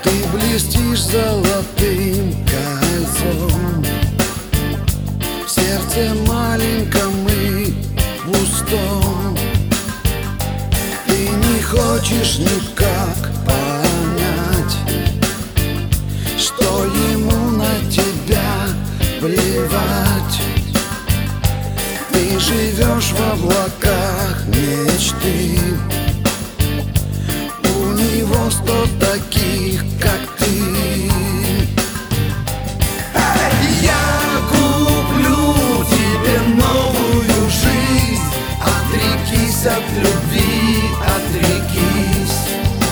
Ты блестишь золотым кольцом в сердце маленьком и пустом. Ты не хочешь никак понять, что ему на тебя плевать. Ты живешь в облаках мечты, у него 100 таких, как ты. Я куплю тебе новую жизнь, отрекись от любви, отрекись.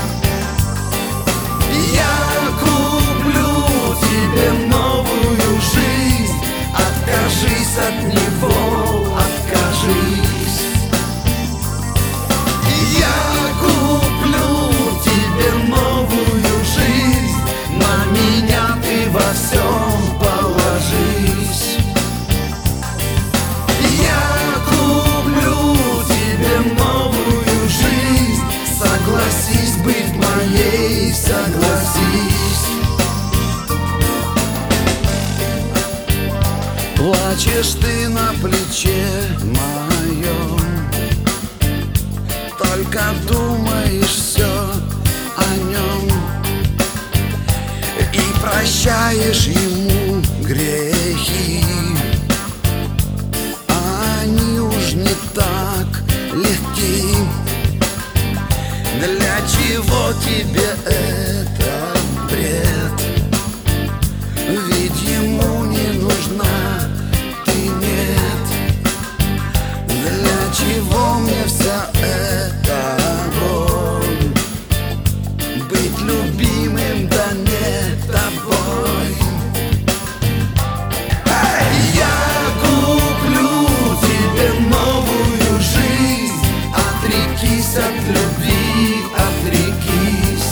Я куплю тебе новую жизнь, откажись от него, откажись. Я куплю тебе новую жизнь, на меня ты во всем положись. Я куплю тебе новую жизнь, согласись быть моей, согласись. Плачешь ты на плече моем, только думаешь все о нем и прощаешь ему грехи. Они уж не так легки. Для чего тебе этот бред? Ведь ему не нужна ты, нет. Для чего мне вся эта боль? Быть любимым, да не тобой. Я куплю тебе новую жизнь, отрекись от любви, отрекись.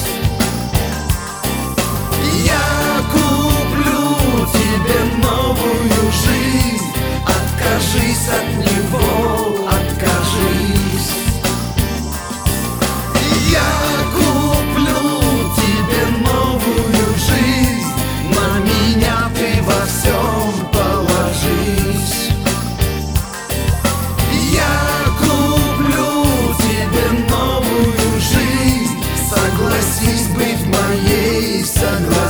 Я куплю тебе новую жизнь, откажись от него, откажись. Я куплю тебе новую жизнь, на меня ты во всем положись. Я куплю тебе новую жизнь, согласись быть моей, согласись.